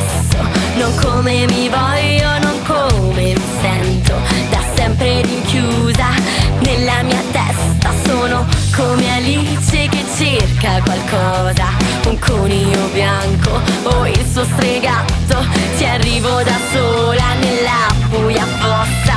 adesso, non come mi voglio, non come mi sento, da sempre rinchiusa nella mia testa. Sono come Alice che cerca qualcosa, un coniglio bianco o il suo stregatto. Ci arrivo da sola nella buia fossa